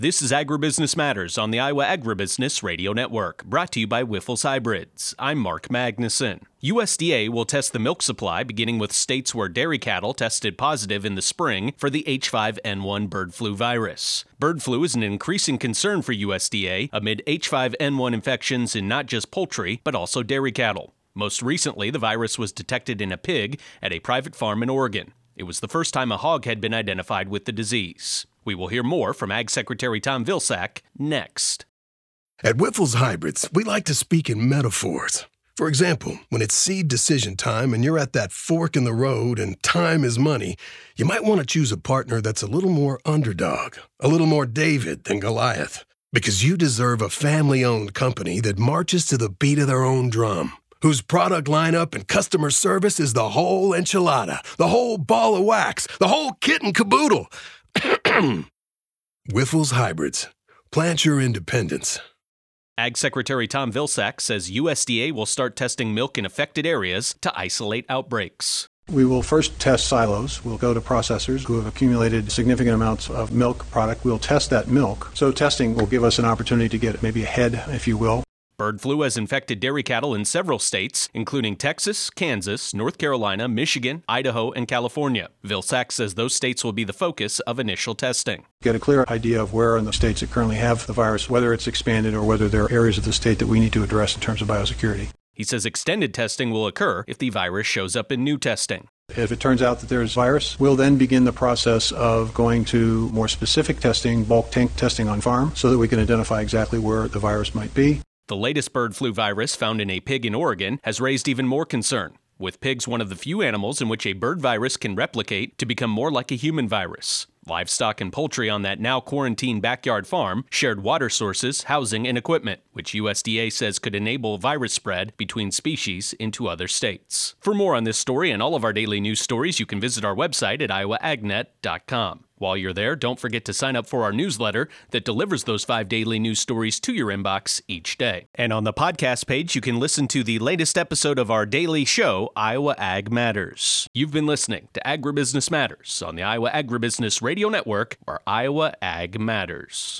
This is Agribusiness Matters on the Iowa Agribusiness Radio Network, brought to you by Wyffels Hybrids. I'm Mark Magnuson. USDA will test the milk supply beginning with states where dairy cattle tested positive in the spring for the H5N1 bird flu virus. Bird flu is an increasing concern for USDA amid H5N1 infections in not just poultry, but also dairy cattle. Most recently, the virus was detected in a pig at a private farm in Oregon. It was the first time a hog had been identified with the disease. We will hear more from Ag Secretary Tom Vilsack next. At Wyffels Hybrids, we like to speak in metaphors. For example, when it's seed decision time and you're at that fork in the road and time is money, you might want to choose a partner that's a little more underdog, a little more David than Goliath. Because you deserve a family-owned company that marches to the beat of their own drum, whose product lineup and customer service is the whole enchilada, the whole ball of wax, the whole kit and caboodle. Wyffels Hybrids. Plant your independence. Ag Secretary Tom Vilsack says USDA will start testing milk in affected areas to isolate outbreaks. We will first test silos. We'll go to processors who have accumulated significant amounts of milk product. We'll test that milk. So testing will give us an opportunity to get maybe ahead, if you will. Bird flu has infected dairy cattle in several states, including Texas, Kansas, North Carolina, Michigan, Idaho, and California. Vilsack says those states will be the focus of initial testing. Get a clear idea of where in the states that currently have the virus, whether it's expanded or whether there are areas of the state that we need to address in terms of biosecurity. He says extended testing will occur if the virus shows up in new testing. If it turns out that there's virus, we'll then begin the process of going to more specific testing, bulk tank testing on farm, so that we can identify exactly where the virus might be. The latest bird flu virus found in a pig in Oregon has raised even more concern, with pigs one of the few animals in which a bird virus can replicate to become more like a human virus. Livestock and poultry on that now quarantined backyard farm shared water sources, housing, and equipment, which USDA says could enable virus spread between species into other states. For more on this story and all of our daily news stories, you can visit our website at iowaagnet.com. While you're there, don't forget to sign up for our newsletter that delivers those 5 daily news stories to your inbox each day. And on the podcast page, you can listen to the latest episode of our daily show, Iowa Ag Matters. You've been listening to Agribusiness Matters on the Iowa Agribusiness Radio Network, where Iowa Ag Matters.